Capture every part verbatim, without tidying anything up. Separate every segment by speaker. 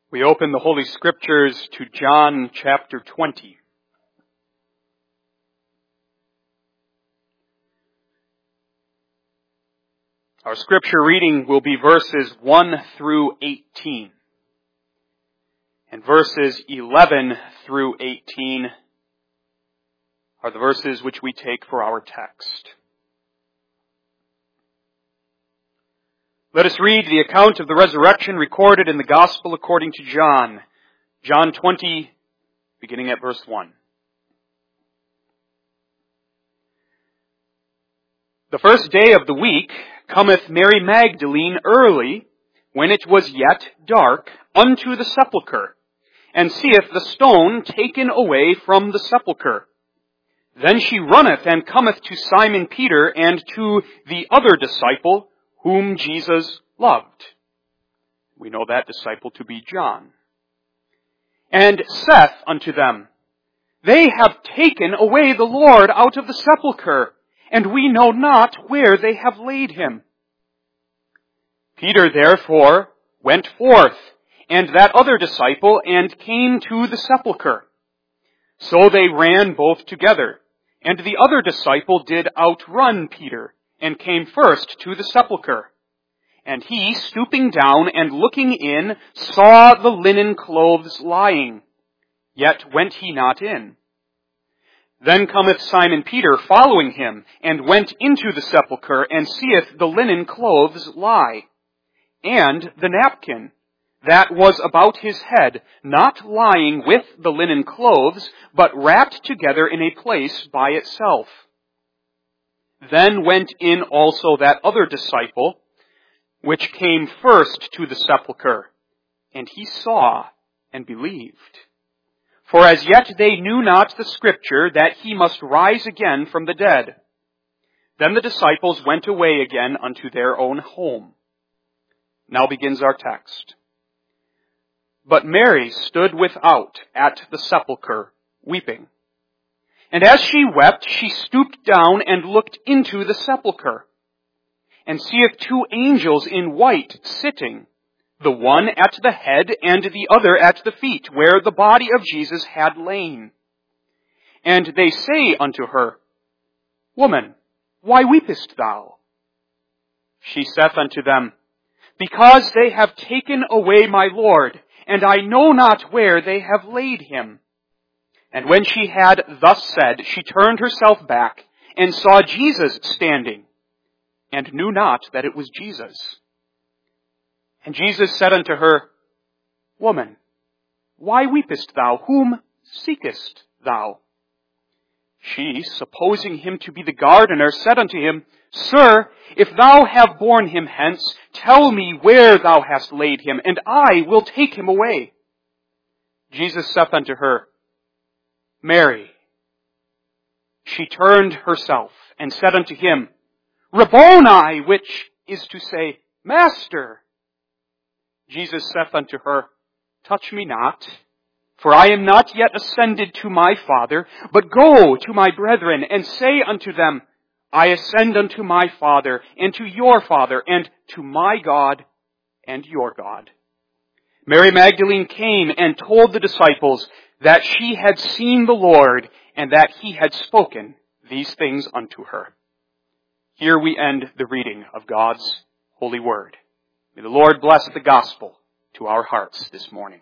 Speaker 1: We open the Holy Scriptures to John chapter twenty. Our scripture reading will be verses one through eighteen. And verses eleven through eighteen are the verses which we take for our text. Let us read the account of the resurrection recorded in the Gospel according to John. John twenty, beginning at verse one. The first day of the week cometh Mary Magdalene early, when it was yet dark, unto the sepulchre, and seeth the stone taken away from the sepulchre. Then she runneth and cometh to Simon Peter and to the other disciple, whom Jesus loved. We know that disciple to be John. And saith unto them, They have taken away the Lord out of the sepulchre, and we know not where they have laid him. Peter therefore went forth, and that other disciple, and came to the sepulchre. So they ran both together, and the other disciple did outrun Peter, and came first to the sepulchre. And he, stooping down and looking in, saw the linen clothes lying, yet went he not in. Then cometh Simon Peter following him, and went into the sepulchre, and seeth the linen clothes lie, and the napkin that was about his head, not lying with the linen clothes, but wrapped together in a place by itself. Then went in also that other disciple, which came first to the sepulchre, and he saw and believed. For as yet they knew not the scripture that he must rise again from the dead. Then the disciples went away again unto their own home. Now begins our text. But Mary stood without at the sepulchre, weeping. And as she wept, she stooped down and looked into the sepulchre, and seeth two angels in white sitting, the one at the head and the other at the feet, where the body of Jesus had lain. And they say unto her, Woman, why weepest thou? She saith unto them, Because they have taken away my Lord, and I know not where they have laid him. And when she had thus said, she turned herself back, and saw Jesus standing, and knew not that it was Jesus. And Jesus said unto her, Woman, why weepest thou? Whom seekest thou? She, supposing him to be the gardener, said unto him, Sir, if thou have borne him hence, tell me where thou hast laid him, and I will take him away. Jesus saith unto her, Mary. She turned herself and said unto him, Rabboni, which is to say, Master. Jesus saith unto her, Touch me not, for I am not yet ascended to my Father, but go to my brethren, and say unto them, I ascend unto my Father, and to your Father, and to my God, and your God. Mary Magdalene came and told the disciples that she had seen the Lord, and that he had spoken these things unto her. Here we end the reading of God's holy word. May the Lord bless the gospel to our hearts this morning.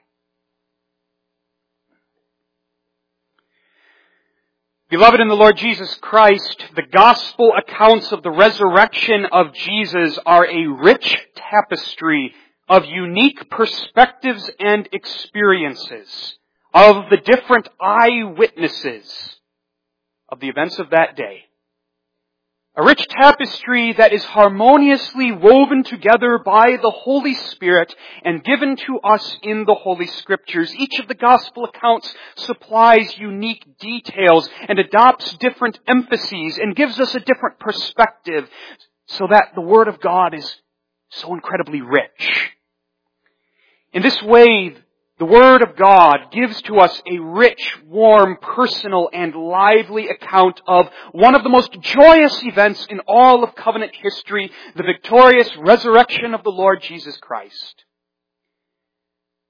Speaker 1: Beloved in the Lord Jesus Christ, the gospel accounts of the resurrection of Jesus are a rich tapestry of unique perspectives and experiences of the different eyewitnesses of the events of that day. A rich tapestry that is harmoniously woven together by the Holy Spirit and given to us in the Holy Scriptures. Each of the gospel accounts supplies unique details and adopts different emphases and gives us a different perspective so that the Word of God is so incredibly rich. In this way, the Word of God gives to us a rich, warm, personal, and lively account of one of the most joyous events in all of covenant history, the victorious resurrection of the Lord Jesus Christ.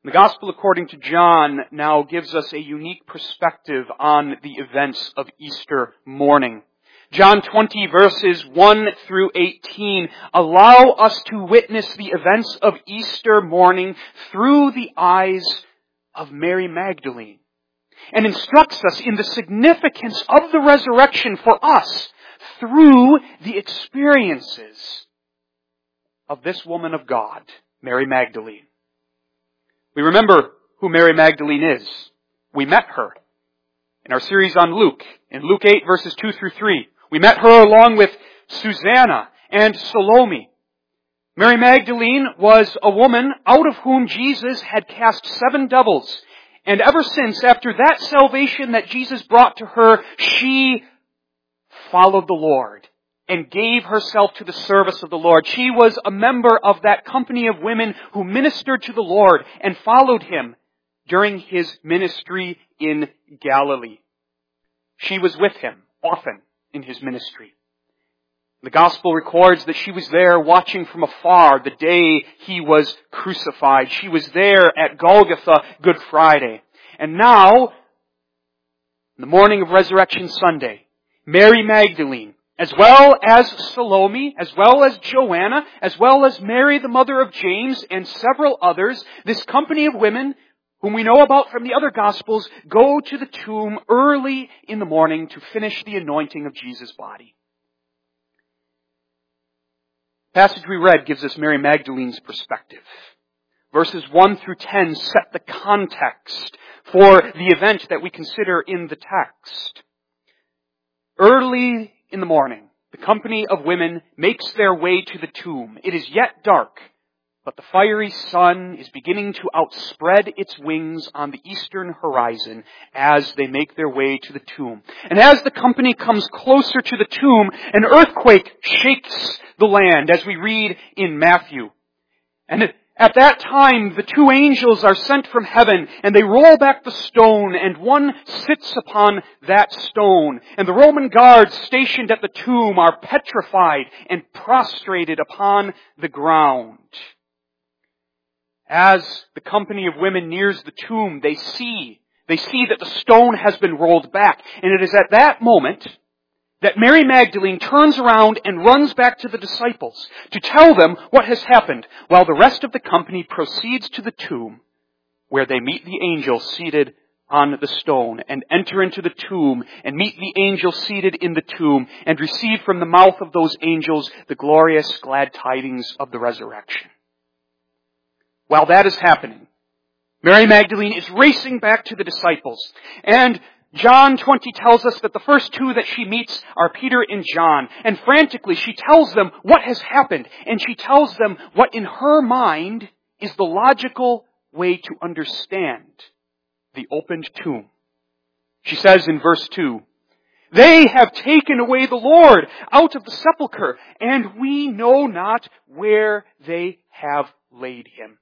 Speaker 1: The Gospel according to John now gives us a unique perspective on the events of Easter morning. John twenty verses one through eighteen allow us to witness the events of Easter morning through the eyes of Mary Magdalene, and instructs us in the significance of the resurrection for us through the experiences of this woman of God, Mary Magdalene. We remember who Mary Magdalene is. We met her in our series on Luke, in Luke eight verses two through three. We met her along with Susanna and Salome. Mary Magdalene was a woman out of whom Jesus had cast seven devils. And ever since, after that salvation that Jesus brought to her, she followed the Lord and gave herself to the service of the Lord. She was a member of that company of women who ministered to the Lord and followed Him during His ministry in Galilee. She was with Him often in His ministry. The Gospel records that she was there watching from afar the day He was crucified. She was there at Golgotha Good Friday. And now, in the morning of Resurrection Sunday, Mary Magdalene, as well as Salome, as well as Joanna, as well as Mary, the mother of James, and several others, this company of women, whom we know about from the other Gospels, go to the tomb early in the morning to finish the anointing of Jesus' body. The passage we read gives us Mary Magdalene's perspective. Verses one through ten set the context for the event that we consider in the text. Early in the morning, the company of women makes their way to the tomb. It is yet dark, but the fiery sun is beginning to outspread its wings on the eastern horizon as they make their way to the tomb. And as the company comes closer to the tomb, an earthquake shakes the land, as we read in Matthew. And at that time, the two angels are sent from heaven, and they roll back the stone, and one sits upon that stone. And the Roman guards stationed at the tomb are petrified and prostrated upon the ground. As the company of women nears the tomb, they see, they see that the stone has been rolled back. And it is at that moment that Mary Magdalene turns around and runs back to the disciples to tell them what has happened, while the rest of the company proceeds to the tomb, where they meet the angel seated on the stone, and enter into the tomb and meet the angel seated in the tomb, and receive from the mouth of those angels the glorious glad tidings of the resurrection. While that is happening, Mary Magdalene is racing back to the disciples. And John twenty tells us that the first two that she meets are Peter and John. And frantically she tells them what has happened. And she tells them what in her mind is the logical way to understand the opened tomb. She says in verse two, "They have taken away the Lord out of the sepulchre, and we know not where they have laid Him."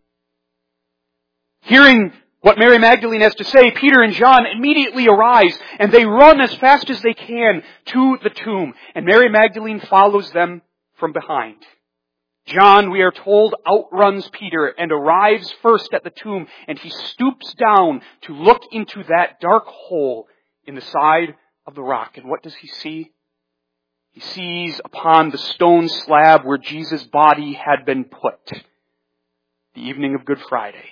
Speaker 1: Hearing what Mary Magdalene has to say, Peter and John immediately arise, and they run as fast as they can to the tomb. And Mary Magdalene follows them from behind. John, we are told, outruns Peter and arrives first at the tomb, and he stoops down to look into that dark hole in the side of the rock. And what does he see? He sees upon the stone slab where Jesus' body had been put, the evening of Good Friday,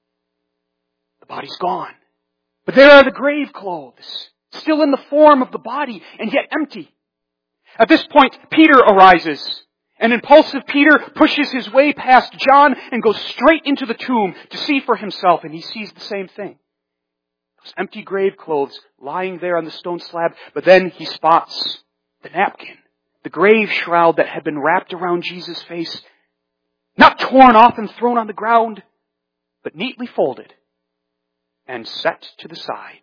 Speaker 1: the body's gone. But there are the grave clothes, still in the form of the body, and yet empty. At this point, Peter arises. And impulsive Peter pushes his way past John and goes straight into the tomb to see for himself, and he sees the same thing. Those empty grave clothes lying there on the stone slab, but then he spots the napkin, the grave shroud that had been wrapped around Jesus' face, not torn off and thrown on the ground, but neatly folded and set to the side.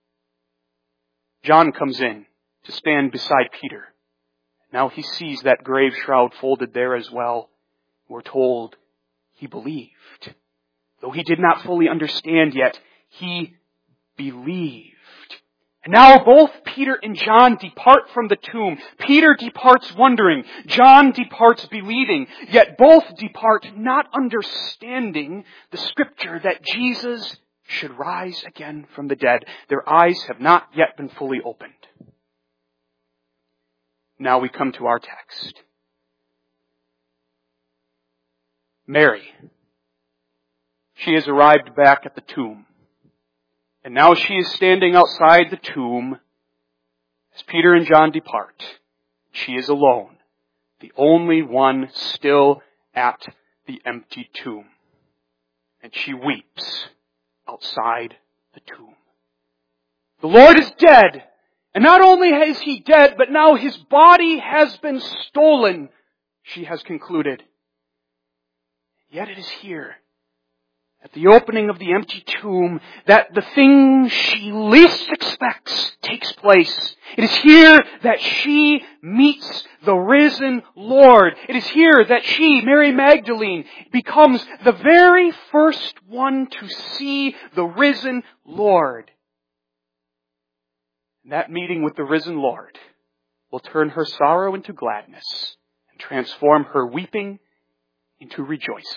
Speaker 1: John comes in to stand beside Peter. Now he sees that grave shroud folded there as well. We're told he believed. Though he did not fully understand yet, he believed. And now both Peter and John depart from the tomb. Peter departs wondering. John departs believing. Yet both depart not understanding the scripture that Jesus should rise again from the dead. Their eyes have not yet been fully opened. Now we come to our text. Mary. She has arrived back at the tomb. And now she is standing outside the tomb as Peter and John depart. She is alone, the only one still at the empty tomb. And she weeps outside the tomb. The Lord is dead. And not only is He dead, but now His body has been stolen, she has concluded. Yet it is here, at the opening of the empty tomb, that the thing she least expects takes place. It is here that she meets the risen Lord. It is here that she, Mary Magdalene, becomes the very first one to see the risen Lord. And that meeting with the risen Lord will turn her sorrow into gladness and transform her weeping into rejoicing.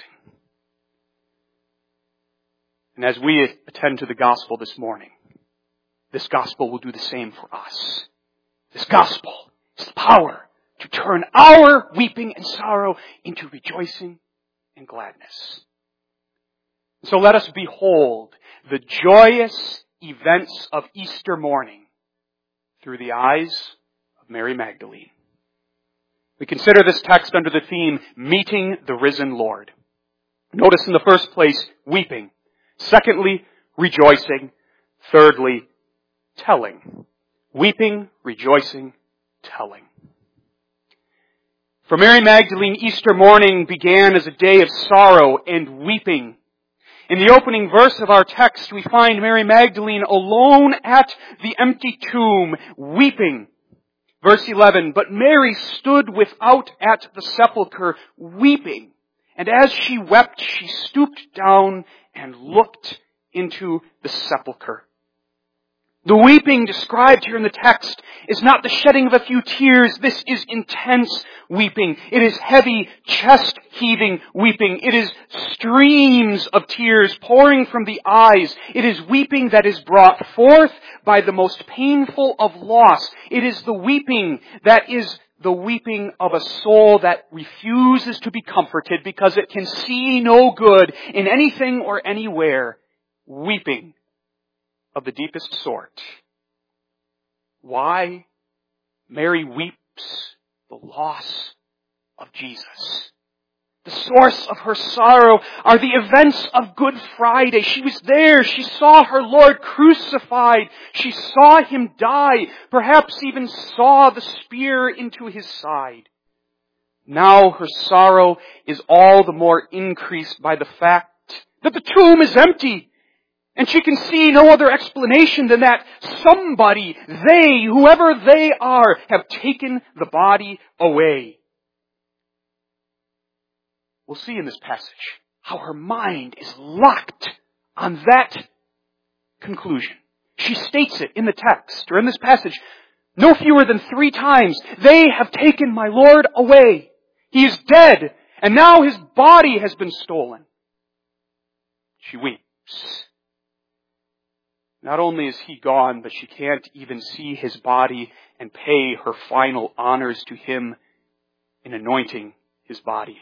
Speaker 1: And as we attend to the gospel this morning, this gospel will do the same for us. This gospel is the power to turn our weeping and sorrow into rejoicing and gladness. So let us behold the joyous events of Easter morning through the eyes of Mary Magdalene. We consider this text under the theme, Meeting the Risen Lord. Notice in the first place, weeping. Secondly, rejoicing. Thirdly, telling. Weeping, rejoicing, telling. For Mary Magdalene, Easter morning began as a day of sorrow and weeping. In the opening verse of our text, we find Mary Magdalene alone at the empty tomb, weeping. Verse eleven, but Mary stood without at the sepulchre, weeping. And as she wept, she stooped down and looked into the sepulchre. The weeping described here in the text is not the shedding of a few tears. This is intense weeping. It is heavy, chest-heaving weeping. It is streams of tears pouring from the eyes. It is weeping that is brought forth by the most painful of loss. It is the weeping that is the weeping of a soul that refuses to be comforted because it can see no good in anything or anywhere. Weeping of the deepest sort. Why? Mary weeps the loss of Jesus. The source of her sorrow are the events of Good Friday. She was there. She saw her Lord crucified. She saw Him die. Perhaps even saw the spear into His side. Now her sorrow is all the more increased by the fact that the tomb is empty. And she can see no other explanation than that somebody, they, whoever they are, have taken the body away. We'll see in this passage how her mind is locked on that conclusion. She states it in the text, or in this passage, no fewer than three times. They have taken my Lord away. He is dead, and now His body has been stolen. She weeps. Not only is He gone, but she can't even see His body and pay her final honors to Him in anointing His body.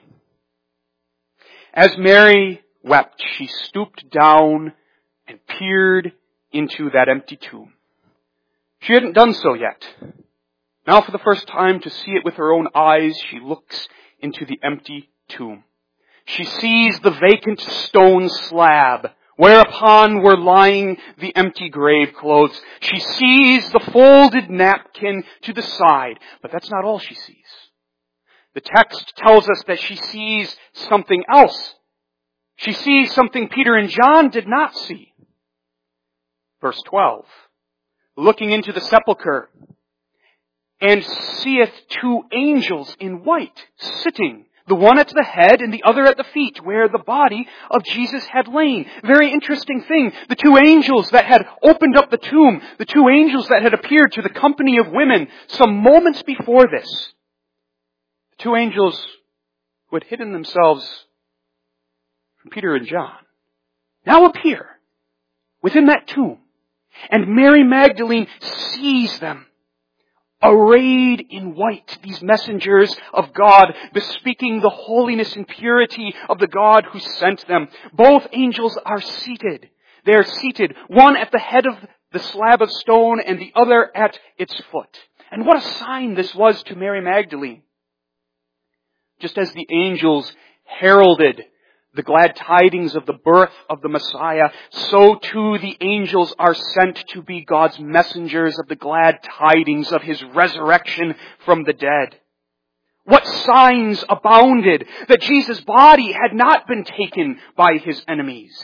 Speaker 1: As Mary wept, she stooped down and peered into that empty tomb. She hadn't done so yet. Now for the first time, to see it with her own eyes, she looks into the empty tomb. She sees the vacant stone slab, whereupon were lying the empty grave clothes. She sees the folded napkin to the side, but that's not all she sees. The text tells us that she sees something else. She sees something Peter and John did not see. Verse twelve, looking into the sepulchre, and seeth two angels in white, sitting, The one at the head and the other at the feet, where the body of Jesus had lain. Very interesting thing. The two angels that had opened up the tomb, the two angels that had appeared to the company of women some moments before this. The two angels who had hidden themselves from Peter and John now appear within that tomb. And Mary Magdalene sees them, arrayed in white, these messengers of God, bespeaking the holiness and purity of the God who sent them. Both angels are seated. They are seated, one at the head of the slab of stone and the other at its foot. And what a sign this was to Mary Magdalene. Just as the angels heralded the glad tidings of the birth of the Messiah, so too the angels are sent to be God's messengers of the glad tidings of His resurrection from the dead. What signs abounded that Jesus' body had not been taken by His enemies.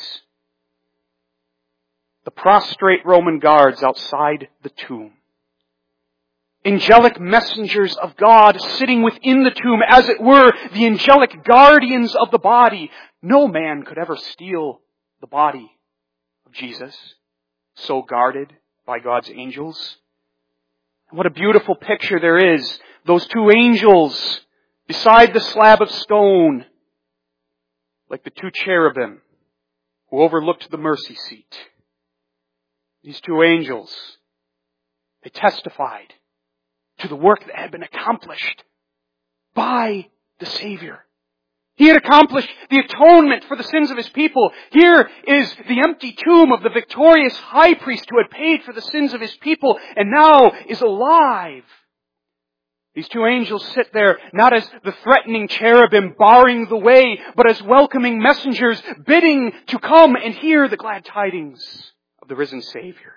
Speaker 1: The prostrate Roman guards outside the tomb. Angelic messengers of God sitting within the tomb, as it were, the angelic guardians of the body. No man could ever steal the body of Jesus, so guarded by God's angels. What a beautiful picture there is. Those two angels beside the slab of stone, like the two cherubim who overlooked the mercy seat. These two angels, they testified to the work that had been accomplished by the Savior. He had accomplished the atonement for the sins of His people. Here is the empty tomb of the victorious high priest who had paid for the sins of His people and now is alive. These two angels sit there not as the threatening cherubim barring the way, but as welcoming messengers bidding to come and hear the glad tidings of the risen Savior.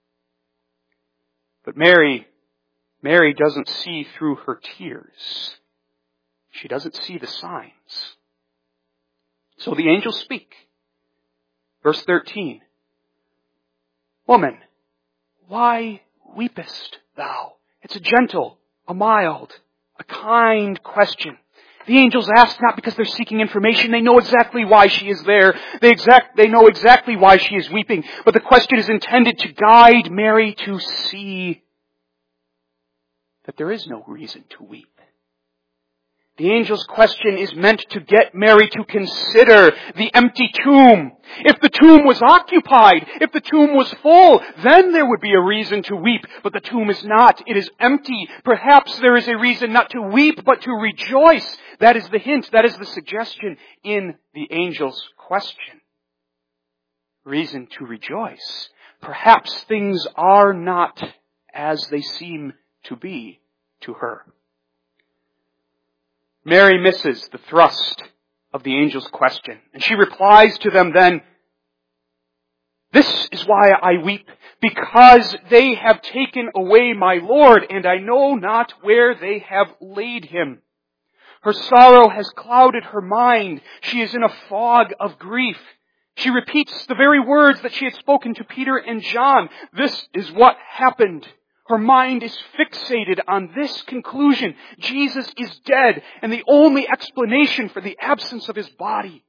Speaker 1: But Mary, Mary doesn't see through her tears. She doesn't see the signs. So the angels speak. Verse thirteen. Woman, why weepest thou? It's a gentle, a mild, a kind question. The angels ask not because they're seeking information. They know exactly why she is there. They exact, they know exactly why she is weeping. But the question is intended to guide Mary to see that there is no reason to weep. The angel's question is meant to get Mary to consider the empty tomb. If the tomb was occupied, if the tomb was full, then there would be a reason to weep. But the tomb is not. It is empty. Perhaps there is a reason not to weep, but to rejoice. That is the hint. That is the suggestion in the angel's question. Reason to rejoice. Perhaps things are not as they seem to be to her. Mary misses the thrust of the angel's question, and she replies to them then, "This is why I weep, because they have taken away my Lord, and I know not where they have laid Him." Her sorrow has clouded her mind. She is in a fog of grief. She repeats the very words that she had spoken to Peter and John. This is what happened. Her mind is fixated on this conclusion. Jesus is dead, and the only explanation for the absence of His body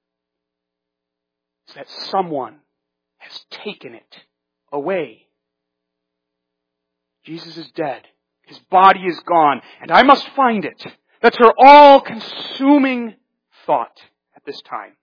Speaker 1: is that someone has taken it away. Jesus is dead. His body is gone, and I must find it. That's her all-consuming thought at this time.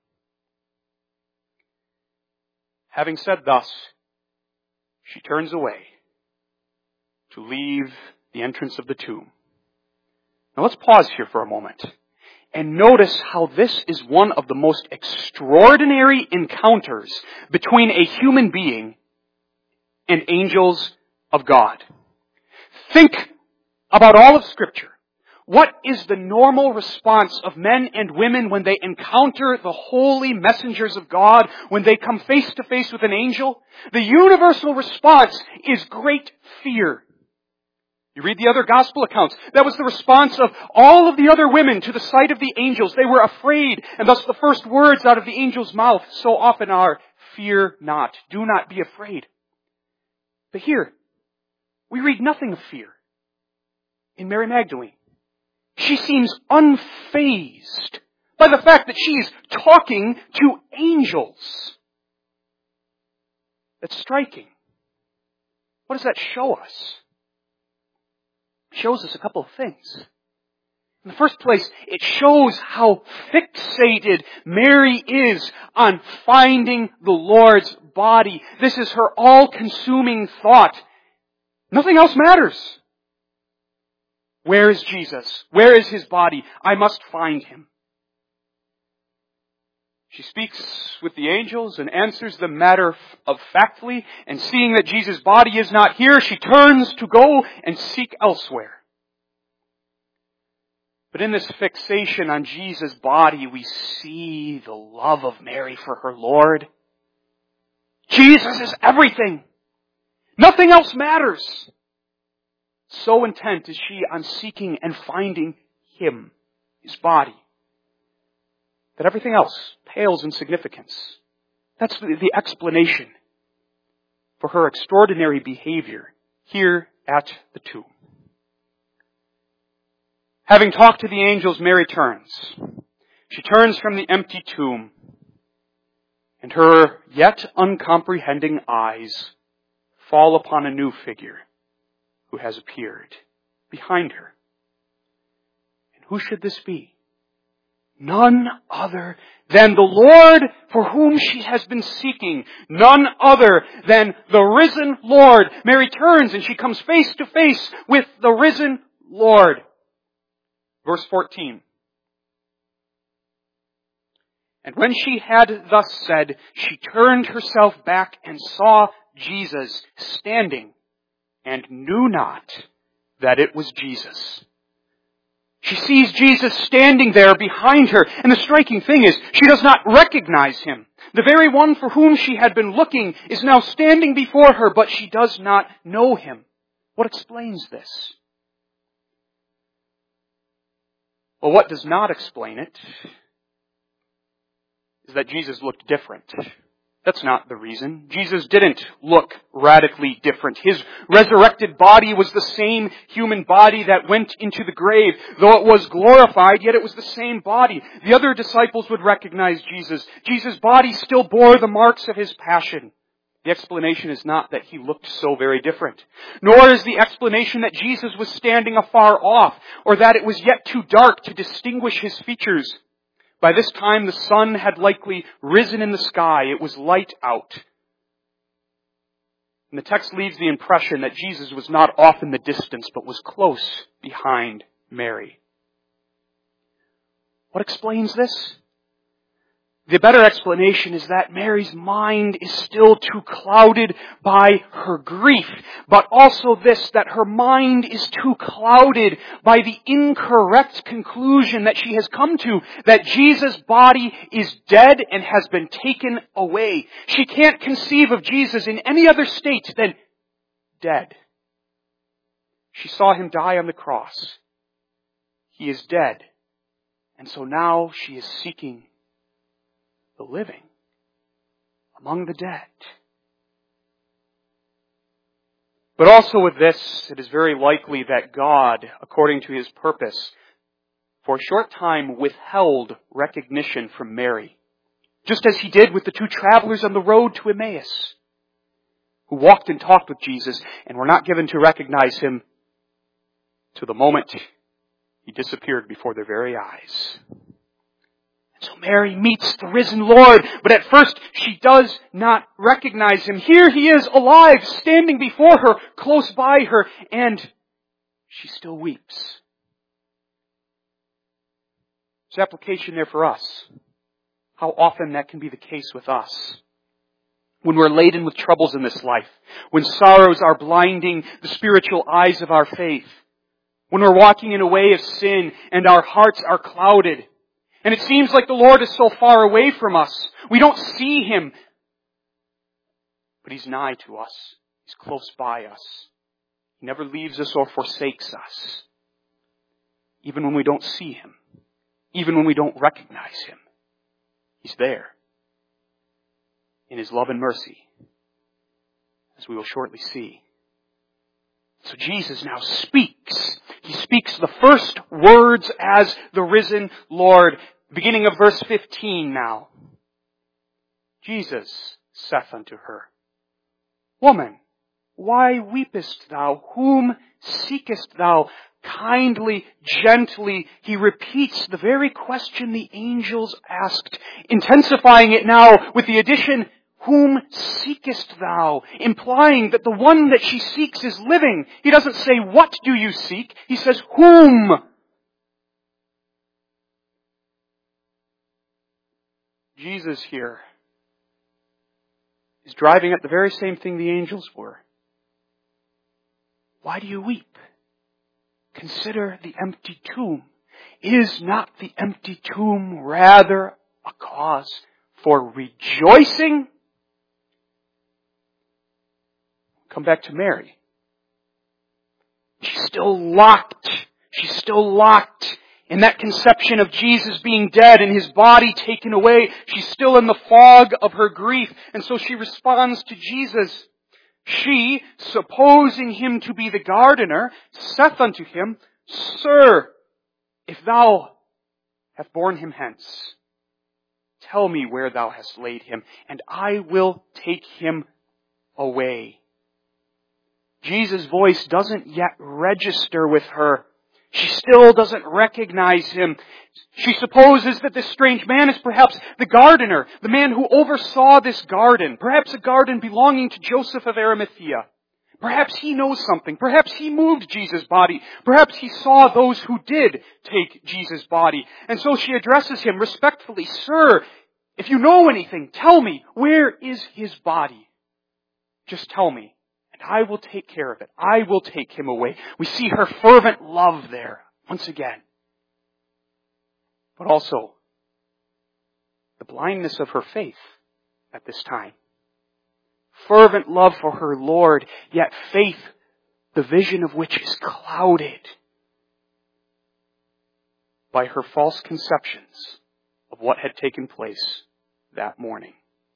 Speaker 1: Having said thus, she turns away to leave the entrance of the tomb. Now let's pause here for a moment and notice how this is one of the most extraordinary encounters between a human being and angels of God. Think about all of Scripture. What is the normal response of men and women when they encounter the holy messengers of God, when they come face to face with an angel? The universal response is great fear. You read the other gospel accounts. That was the response of all of the other women to the sight of the angels. They were afraid, and thus the first words out of the angel's mouth so often are, "Fear not, do not be afraid." But here, we read nothing of fear in Mary Magdalene. She seems unfazed by the fact that she's talking to angels. That's striking. What does that show us? It shows us a couple of things. In the first place, it shows how fixated Mary is on finding the Lord's body. This is her all-consuming thought. Nothing else matters. Where is Jesus? Where is His body? I must find Him. She speaks with the angels and answers them matter-of-factly, and seeing that Jesus' body is not here, she turns to go and seek elsewhere. But in this fixation on Jesus' body, we see the love of Mary for her Lord. Jesus is everything. Nothing else matters. So intent is she on seeking and finding Him, His body, that everything else pales in significance. That's the explanation for her extraordinary behavior here at the tomb. Having talked to the angels, Mary turns. She turns from the empty tomb, and her yet uncomprehending eyes fall upon a new figure who has appeared behind her. And who should this be? None other than the Lord for whom she has been seeking. None other than the risen Lord. Mary turns and she comes face to face with the risen Lord. Verse fourteen. And when she had thus said, she turned herself back and saw Jesus standing, and knew not that it was Jesus. She sees Jesus standing there behind her, and the striking thing is, she does not recognize Him. The very one for whom she had been looking is now standing before her, but she does not know Him. What explains this? Well, what does not explain it is that Jesus looked different. That's not the reason. Jesus didn't look radically different. His resurrected body was the same human body that went into the grave. Though it was glorified, yet it was the same body. The other disciples would recognize Jesus. Jesus' body still bore the marks of His passion. The explanation is not that He looked so very different. Nor is the explanation that Jesus was standing afar off, or that it was yet too dark to distinguish His features. By this time the sun had likely risen in the sky. It was light out. And the text leaves the impression that Jesus was not off in the distance, but was close behind Mary. What explains this? The better explanation is that Mary's mind is still too clouded by her grief, but also this, that her mind is too clouded by the incorrect conclusion that she has come to, that Jesus' body is dead and has been taken away. She can't conceive of Jesus in any other state than dead. She saw Him die on the cross. He is dead. And so now she is seeking the living among the dead. But also with this, it is very likely that God, according to His purpose, for a short time withheld recognition from Mary, just as He did with the two travelers on the road to Emmaus, who walked and talked with Jesus and were not given to recognize Him to the moment He disappeared before their very eyes. So Mary meets the risen Lord, but at first she does not recognize Him. Here He is alive, standing before her, close by her, and she still weeps. There's application there for us. How often that can be the case with us. When we're laden with troubles in this life, when sorrows are blinding the spiritual eyes of our faith, when we're walking in a way of sin and our hearts are clouded, and it seems like the Lord is so far away from us. We don't see Him. But He's nigh to us. He's close by us. He never leaves us or forsakes us. Even when we don't see Him. Even when we don't recognize Him. He's there. In His love and mercy. As we will shortly see. So Jesus now speaks speaks. He speaks the first words as the risen Lord. Beginning of verse fifteen now. Jesus saith unto her, Woman, why weepest thou? Whom seekest thou? Kindly, gently, he repeats the very question the angels asked, intensifying it now with the addition, Whom seekest thou? Implying that the one that she seeks is living. He doesn't say, What do you seek? He says, Whom? Jesus here is driving at the very same thing the angels were. Why do you weep? Consider the empty tomb. Is not the empty tomb rather a cause for rejoicing? Come back to Mary. She's still locked. She's still locked in that conception of Jesus being dead and His body taken away. She's still in the fog of her grief. And so she responds to Jesus. She, supposing Him to be the gardener, saith unto Him, Sir, if thou have borne Him hence, tell me where thou hast laid Him, and I will take Him away. Jesus' voice doesn't yet register with her. She still doesn't recognize Him. She supposes that this strange man is perhaps the gardener, the man who oversaw this garden, perhaps a garden belonging to Joseph of Arimathea. Perhaps he knows something. Perhaps he moved Jesus' body. Perhaps he saw those who did take Jesus' body. And so she addresses him respectfully, Sir, if you know anything, tell me, where is His body? Just tell me. I will take care of it. I will take Him away. We see her fervent love there once again. But also the blindness of her faith at this time. Fervent love for her Lord, yet faith, the vision of which is clouded by her false conceptions of what had taken place that morning.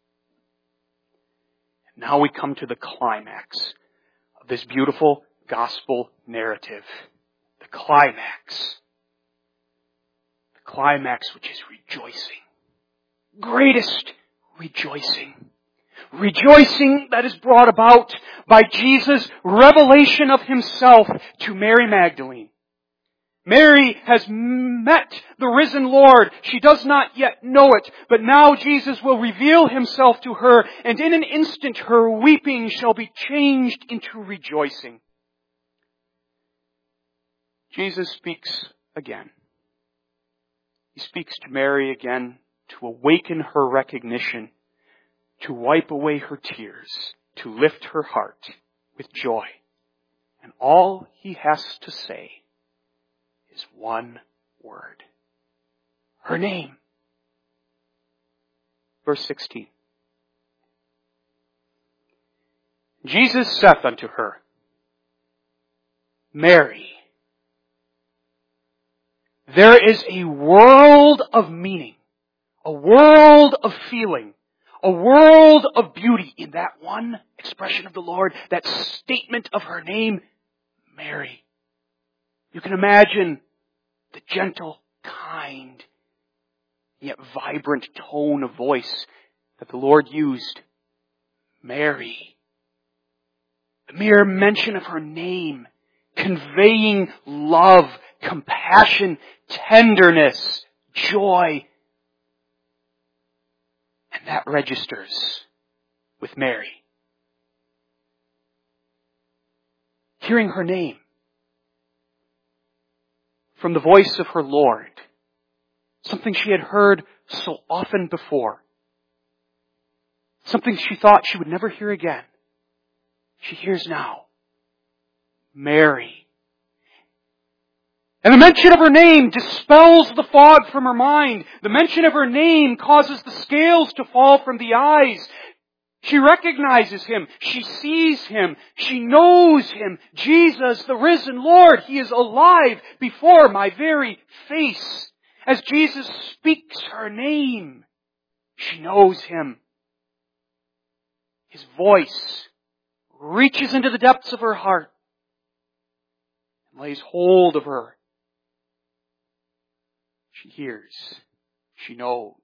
Speaker 1: Now we come to the climax of this beautiful gospel narrative. The climax. The climax which is rejoicing. Greatest rejoicing. Rejoicing that is brought about by Jesus' revelation of Himself to Mary Magdalene. Mary has met the risen Lord. She does not yet know it, but now Jesus will reveal Himself to her, and in an instant her weeping shall be changed into rejoicing. Jesus speaks again. He speaks to Mary again to awaken her recognition, to wipe away her tears, to lift her heart with joy. And all He has to say is one word. Her name. Verse sixteen. Jesus saith unto her, Mary. There is a world of meaning, a world of feeling, a world of beauty in that one expression of the Lord, that statement of her name, Mary. You can imagine the gentle, kind, yet vibrant tone of voice that the Lord used. Mary. The mere mention of her name, conveying love, compassion, tenderness, joy. And that registers with Mary. Hearing her name from the voice of her Lord, something she had heard so often before, something she thought she would never hear again, she hears now, Mary. And the mention of her name dispels the fog from her mind. The mention of her name causes the scales to fall from the eyes. She recognizes Him. She sees Him. She knows Him. Jesus, the risen Lord, He is alive before my very face. As Jesus speaks her name, she knows Him. His voice reaches into the depths of her heart. and lays hold of her. She hears. She knows.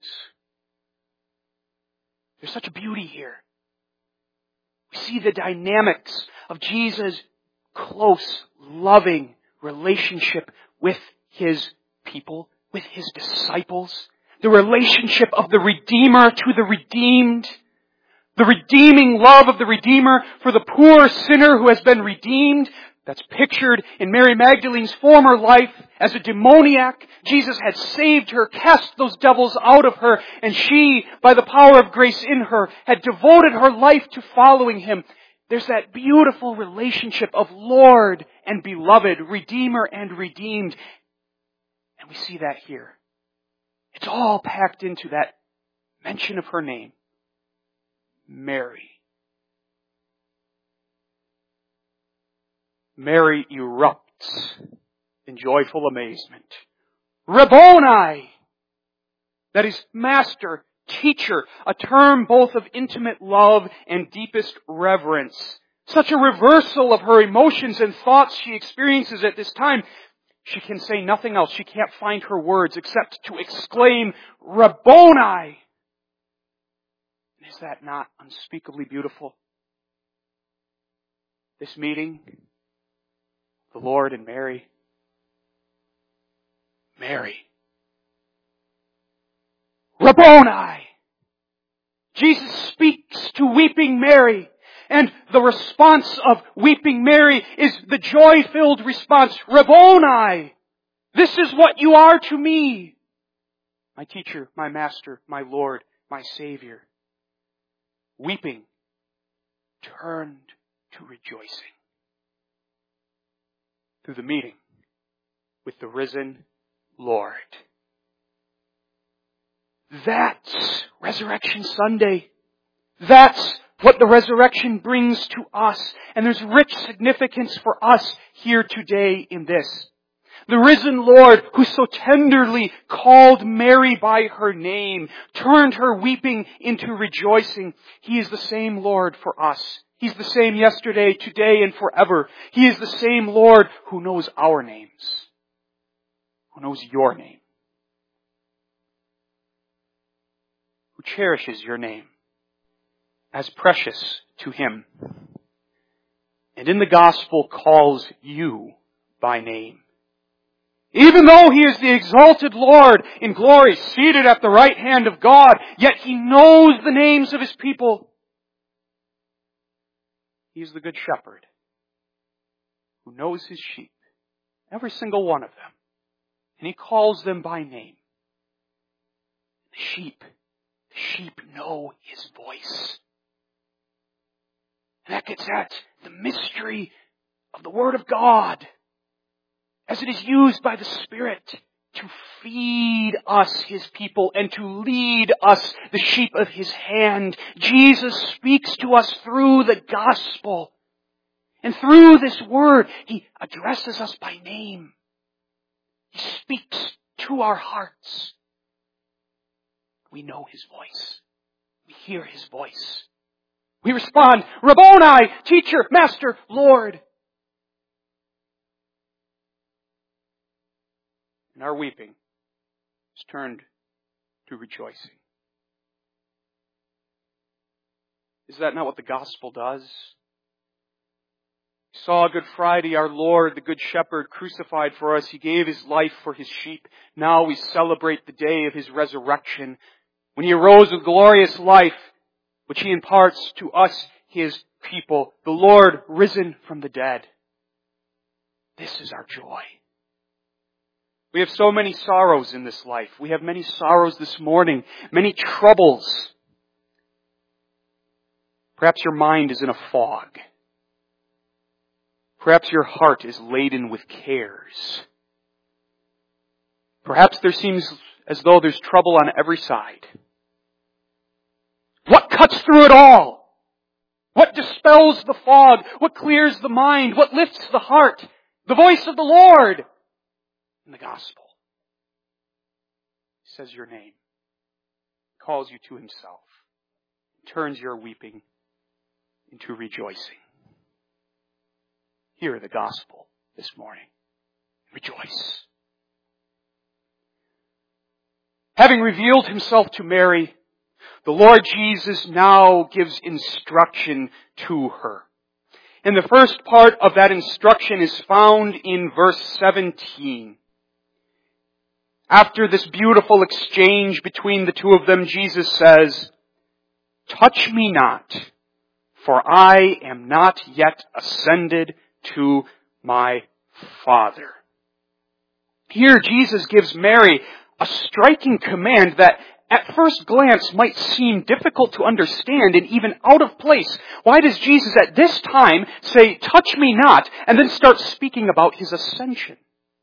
Speaker 1: There's such a beauty here. We see the dynamics of Jesus' close, loving relationship with His people, with His disciples. The relationship of the Redeemer to the redeemed. The redeeming love of the Redeemer for the poor sinner who has been redeemed. That's pictured in Mary Magdalene's former life as a demoniac. Jesus had saved her, cast those devils out of her, and she, by the power of grace in her, had devoted her life to following Him. There's that beautiful relationship of Lord and beloved, Redeemer and redeemed. And we see that here. It's all packed into that mention of her name, Mary. Mary erupts in joyful amazement. Rabboni! That is master, teacher, a term both of intimate love and deepest reverence. Such a reversal of her emotions and thoughts she experiences at this time. She can say nothing else. She can't find her words except to exclaim, Rabboni! Is that not unspeakably beautiful? This meeting, the Lord and Mary. Mary. Rabboni! Jesus speaks to weeping Mary. And the response of weeping Mary is the joy-filled response, Rabboni! This is what you are to me. My teacher, my master, my Lord, my Savior. Weeping turned to rejoicing through the meeting with the risen Lord. That's Resurrection Sunday. That's what the resurrection brings to us. And there's rich significance for us here today in this. The risen Lord, who so tenderly called Mary by her name, turned her weeping into rejoicing. He is the same Lord for us. He's the same yesterday, today, and forever. He is the same Lord who knows our names, who knows your name, who cherishes your name as precious to Him, and in the gospel calls you by name. Even though He is the exalted Lord in glory, seated at the right hand of God, yet He knows the names of His people. He is the good shepherd who knows His sheep, every single one of them, and He calls them by name. The sheep, the sheep know His voice. And that gets at the mystery of the Word of God, as it is used by the Spirit to feed us, His people, and to lead us, the sheep of His hand. Jesus speaks to us through the gospel. And through this word, He addresses us by name. He speaks to our hearts. We know His voice. We hear His voice. We respond, Rabboni, teacher, master, Lord. And our weeping is turned to rejoicing. Is that not what the gospel does? We saw Good Friday, our Lord, the Good Shepherd, crucified for us. He gave His life for His sheep. Now we celebrate the day of His resurrection, when He arose with glorious life, which He imparts to us, His people, the Lord risen from the dead. This is our joy. We have so many sorrows in this life. We have many sorrows this morning, many troubles. Perhaps your mind is in a fog. Perhaps your heart is laden with cares. Perhaps there seems as though there's trouble on every side. What cuts through it all? What dispels the fog? What clears the mind? What lifts the heart? The voice of the Lord in the gospel. He says your name, calls you to Himself, turns your weeping into rejoicing. Hear the gospel this morning. Rejoice. Having revealed himself to Mary, the Lord Jesus now gives instruction to her. And the first part of that instruction is found in verse seventeen. After this beautiful exchange between the two of them, Jesus says, "Touch me not, for I am not yet ascended to my Father." Here Jesus gives Mary a striking command that at first glance might seem difficult to understand and even out of place. Why does Jesus at this time say, "Touch me not," and then start speaking about his ascension?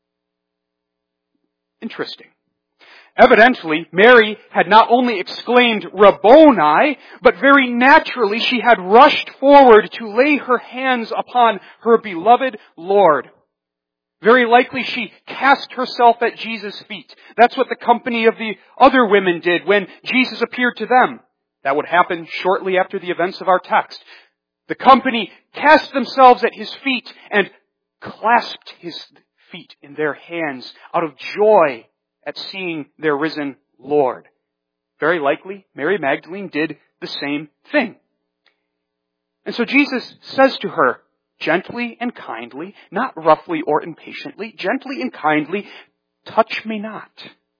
Speaker 1: Interesting. Evidently, Mary had not only exclaimed, "Rabboni," but very naturally she had rushed forward to lay her hands upon her beloved Lord. Very likely she cast herself at Jesus' feet. That's what the company of the other women did when Jesus appeared to them. That would happen shortly after the events of our text. The company cast themselves at his feet and clasped his feet in their hands out of joy at seeing their risen Lord. Very likely, Mary Magdalene did the same thing. And so Jesus says to her, gently and kindly, not roughly or impatiently, gently and kindly, "Touch me not."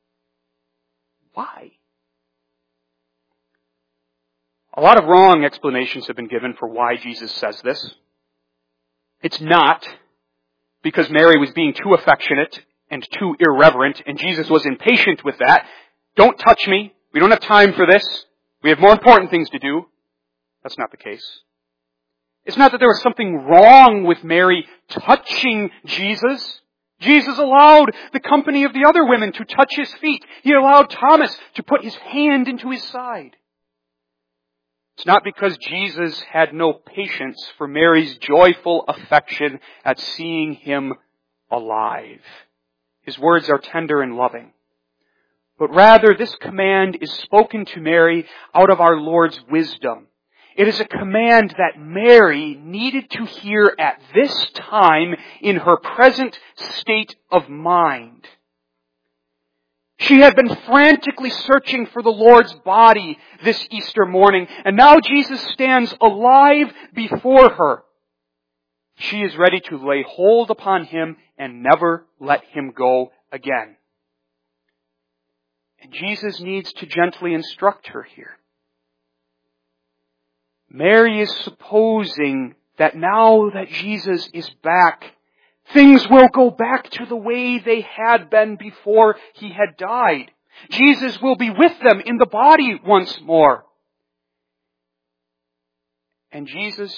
Speaker 1: Why? A lot of wrong explanations have been given for why Jesus says this. It's not because Mary was being too affectionate and too irreverent, and Jesus was impatient with that. "Don't touch me. We don't have time for this. We have more important things to do." That's not the case. It's not that there was something wrong with Mary touching Jesus. Jesus allowed the company of the other women to touch his feet. He allowed Thomas to put his hand into his side. It's not because Jesus had no patience for Mary's joyful affection at seeing him alive. His words are tender and loving. But rather, this command is spoken to Mary out of our Lord's wisdom. It is a command that Mary needed to hear at this time in her present state of mind. She had been frantically searching for the Lord's body this Easter morning, and now Jesus stands alive before her. She is ready to lay hold upon him and never let him go again. And Jesus needs to gently instruct her here. Mary is supposing that now that Jesus is back, things will go back to the way they had been before he had died. Jesus will be with them in the body once more. And Jesus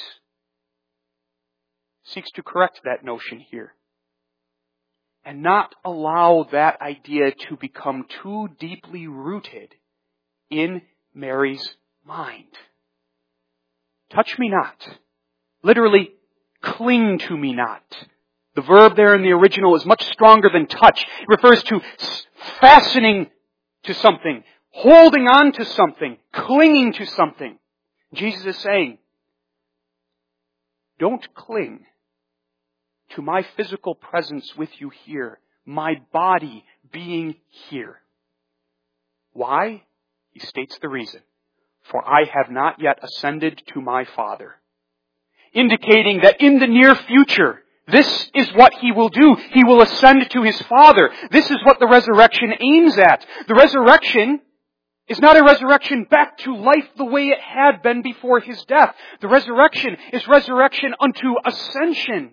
Speaker 1: seeks to correct that notion here and not allow that idea to become too deeply rooted in Mary's mind. "Touch me not." Literally, "cling to me not." The verb there in the original is much stronger than touch. It refers to fastening to something, holding on to something, clinging to something. Jesus is saying, don't cling to my physical presence with you here, my body being here. Why? He states the reason. "For I have not yet ascended to my Father." Indicating that in the near future, this is what he will do. He will ascend to his Father. This is what the resurrection aims at. The resurrection is not a resurrection back to life the way it had been before his death. The resurrection is resurrection unto ascension.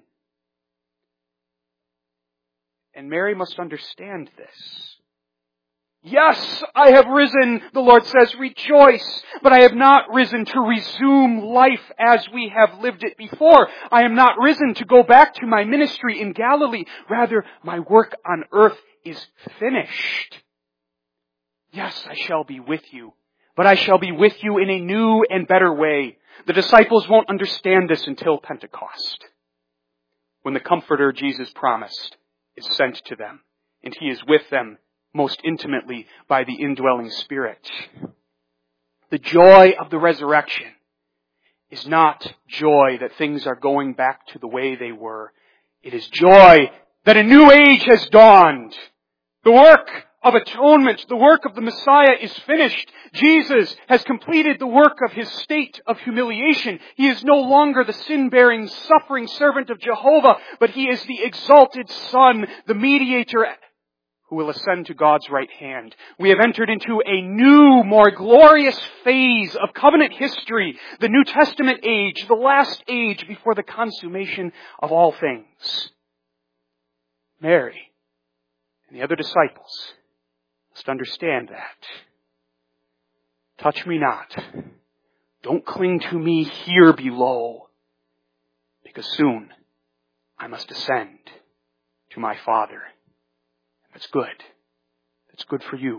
Speaker 1: And Mary must understand this. "Yes, I have risen," the Lord says, "rejoice, but I have not risen to resume life as we have lived it before. I am not risen to go back to my ministry in Galilee. Rather, my work on earth is finished. Yes, I shall be with you, but I shall be with you in a new and better way." The disciples won't understand this until Pentecost, when the Comforter Jesus promised is sent to them, and he is with them most intimately by the indwelling Spirit. The joy of the resurrection is not joy that things are going back to the way they were. It is joy that a new age has dawned. The work of atonement, the work of the Messiah is finished. Jesus has completed the work of his state of humiliation. He is no longer the sin-bearing, suffering servant of Jehovah, but he is the exalted Son, the mediator who will ascend to God's right hand. We have entered into a new, more glorious phase of covenant history, the New Testament age, the last age before the consummation of all things. Mary and the other disciples must understand that. Touch me not. Don't cling to me here below, because soon I must ascend to my Father. That's good. That's good for you.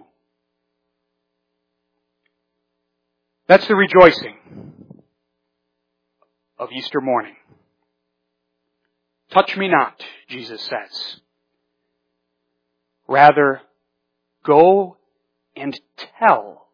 Speaker 1: That's the rejoicing of Easter morning. Touch me not, Jesus says. Rather, go and tell.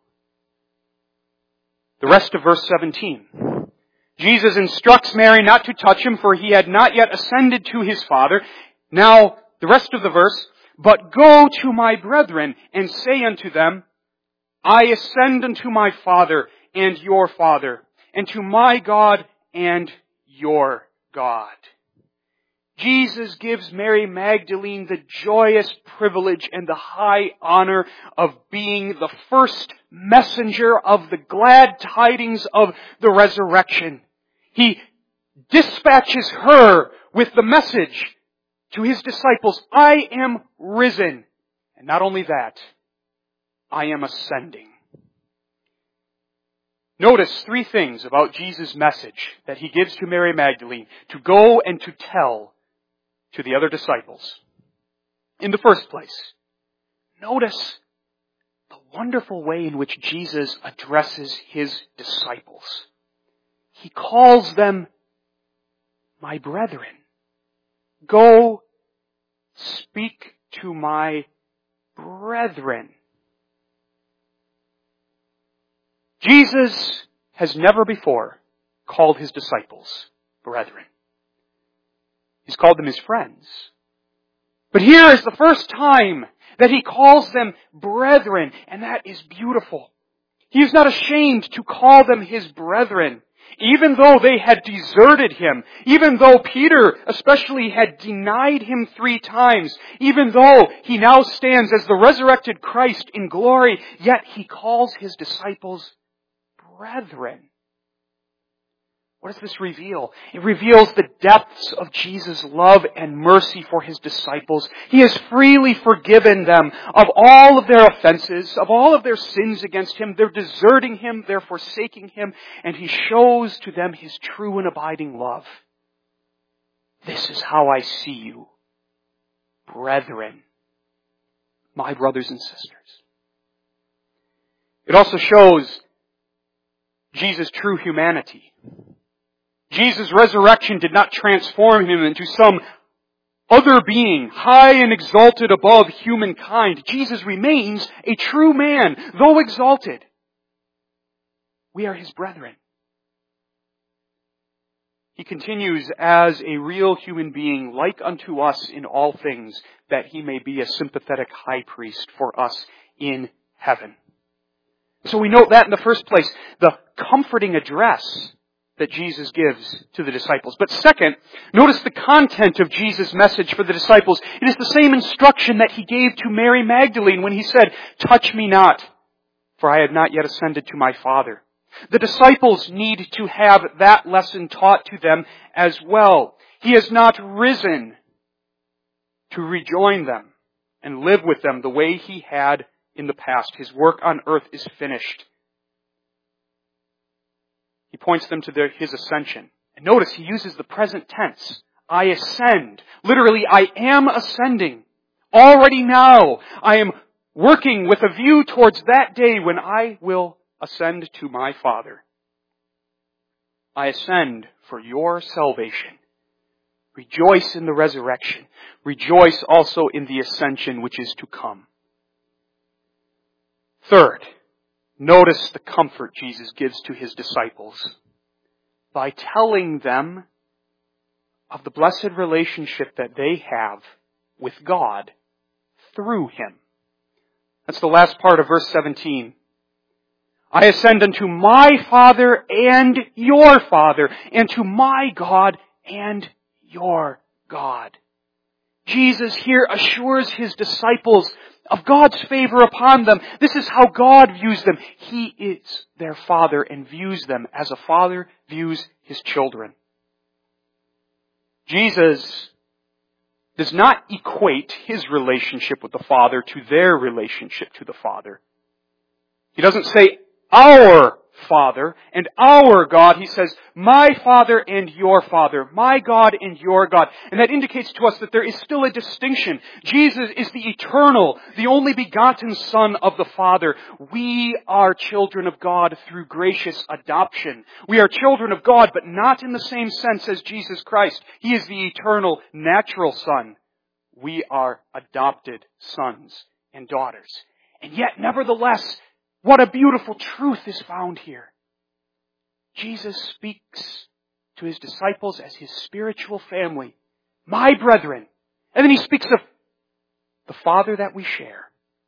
Speaker 1: The rest of verse seventeen. Jesus instructs Mary not to touch him, for he had not yet ascended to his Father. Now, the rest of the verse, but go to my brethren and say unto them, I ascend unto my Father and your Father, and to my God and your God. Jesus gives Mary Magdalene the joyous privilege and the high honor of being the first messenger of the glad tidings of the resurrection. He dispatches her with the message to his disciples, I am risen. And not only that, I am ascending. Notice three things about Jesus' message that he gives to Mary Magdalene to go and to tell to the other disciples. In the first place, notice the wonderful way in which Jesus addresses his disciples. He calls them my brethren. Go speak to my brethren. Jesus has never before called his disciples brethren. He's called them his friends. But here is the first time that he calls them brethren, and that is beautiful. He is not ashamed to call them his brethren. Even though they had deserted him, even though Peter especially had denied him three times, even though he now stands as the resurrected Christ in glory, yet he calls his disciples brethren. What does this reveal? It reveals the depths of Jesus' love and mercy for his disciples. He has freely forgiven them of all of their offenses, of all of their sins against him. They're deserting him, they're forsaking him, and he shows to them his true and abiding love. This is how I see you, brethren, my brothers and sisters. It also shows Jesus' true humanity. Jesus' resurrection did not transform him into some other being, high and exalted above humankind. Jesus remains a true man, though exalted. We are his brethren. He continues as a real human being, like unto us in all things, that he may be a sympathetic high priest for us in heaven. So we note that in the first place, the comforting address that Jesus gives to the disciples. But second, notice the content of Jesus' message for the disciples. It is the same instruction that he gave to Mary Magdalene when he said, touch me not, for I have not yet ascended to my Father. The disciples need to have that lesson taught to them as well. He has not risen to rejoin them and live with them the way he had in the past. His work on earth is finished. He points them to their, his ascension. And notice he uses the present tense. I ascend. Literally, I am ascending. Already now, I am working with a view towards that day when I will ascend to my Father. I ascend for your salvation. Rejoice in the resurrection. Rejoice also in the ascension which is to come. Third, notice the comfort Jesus gives to his disciples by telling them of the blessed relationship that they have with God through him. That's the last part of verse seventeen. I ascend unto my Father and your Father, and to my God and your God. Jesus here assures his disciples of God's favor upon them. This is how God views them. He is their Father and views them as a father views his children. Jesus does not equate his relationship with the Father to their relationship to the Father. He doesn't say, our Father and our God. He says, my Father and your Father, my God and your God. And that indicates to us that there is still a distinction. Jesus is the eternal, the only begotten Son of the Father. We are children of God through gracious adoption. We are children of God, but not in the same sense as Jesus Christ. He is the eternal, natural Son. We are adopted sons and daughters. And yet, nevertheless, what a beautiful truth is found here. Jesus speaks to his disciples as his spiritual family, my brethren. And then he speaks of the Father that we share.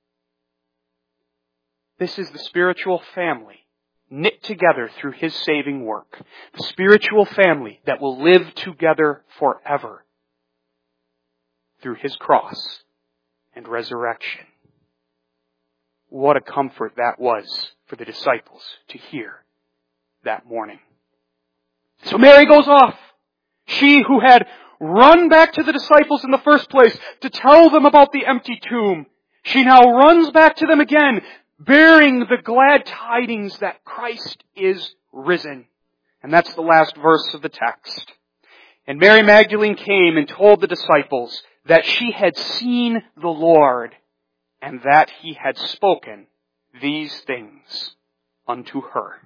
Speaker 1: This is the spiritual family knit together through his saving work. The spiritual family that will live together forever through his cross and resurrection. What a comfort that was for the disciples to hear that morning. So Mary goes off. She who had run back to the disciples in the first place to tell them about the empty tomb, she now runs back to them again, bearing the glad tidings that Christ is risen. And that's the last verse of the text. And Mary Magdalene came and told the disciples that she had seen the Lord, and that he had spoken these things unto her.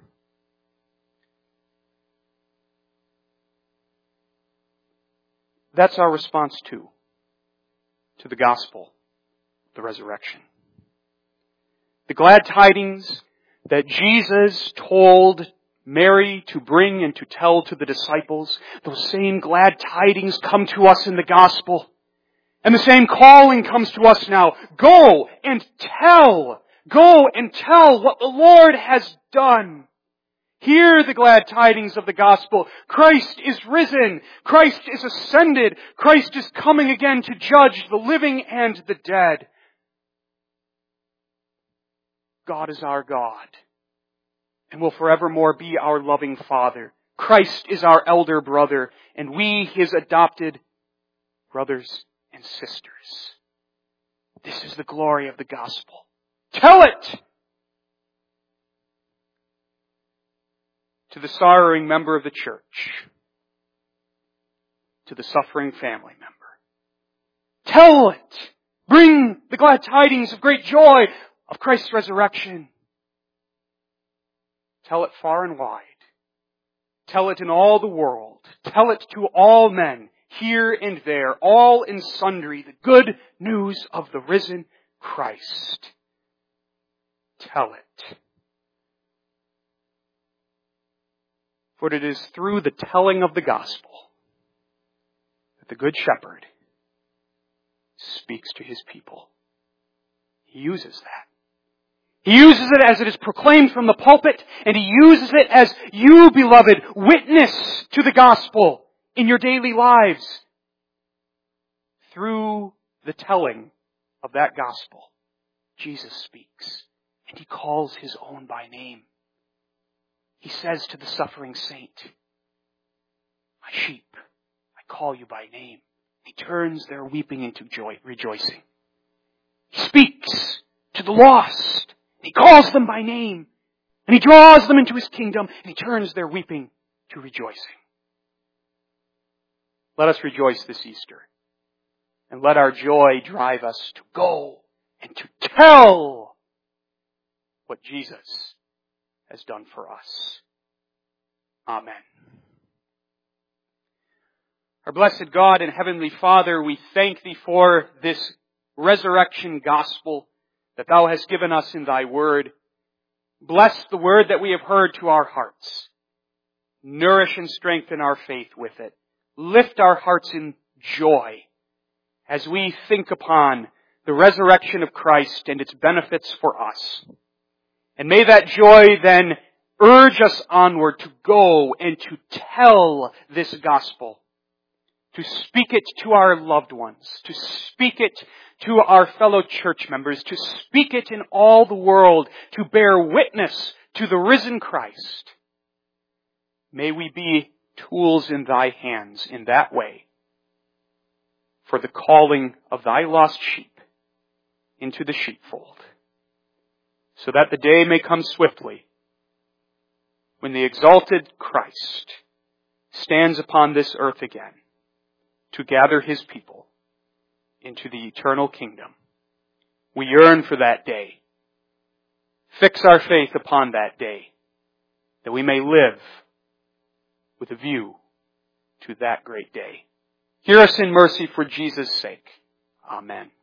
Speaker 1: That's our response too, to the gospel, the resurrection. The glad tidings that Jesus told Mary to bring and to tell to the disciples, those same glad tidings come to us in the gospel. And the same calling comes to us now. Go and tell. Go and tell what the Lord has done. Hear the glad tidings of the gospel. Christ is risen. Christ is ascended. Christ is coming again to judge the living and the dead. God is our God and will forevermore be our loving Father. Christ is our elder brother, and we his adopted brothers and sisters. This is the glory of the gospel. Tell it to the sorrowing member of the church, to the suffering family member. Tell it. Bring the glad tidings of great joy of Christ's resurrection. Tell it far and wide. Tell it in all the world. Tell it to all men, here and there, all in sundry, the good news of the risen Christ. Tell it. For it is through the telling of the gospel that the Good Shepherd speaks to his people. He uses that. He uses it as it is proclaimed from the pulpit, and he uses it as you, beloved, witness to the gospel in your daily lives. Through the telling of that gospel, Jesus speaks, and he calls his own by name. He says to the suffering saint, my sheep, I call you by name. He turns their weeping into joy, rejoicing. He speaks to the lost. He calls them by name. And he draws them into his kingdom. And he turns their weeping to rejoicing. Let us rejoice this Easter. And let our joy drive us to go and to tell what Jesus has done for us. Amen. Our blessed God and Heavenly Father, we thank Thee for this resurrection gospel that Thou hast given us in Thy word. Bless the word that we have heard to our hearts. Nourish and strengthen our faith with it. Lift our hearts in joy as we think upon the resurrection of Christ and its benefits for us. And may that joy then urge us onward to go and to tell this gospel, to speak it to our loved ones, to speak it to our fellow church members, to speak it in all the world, to bear witness to the risen Christ. May we be tools in thy hands in that way for the calling of thy lost sheep into the sheepfold, so that the day may come swiftly when the exalted Christ stands upon this earth again to gather his people into the eternal kingdom. We yearn for that day. Fix our faith upon that day, that we may live with a view to that great day. Hear us in mercy for Jesus' sake. Amen.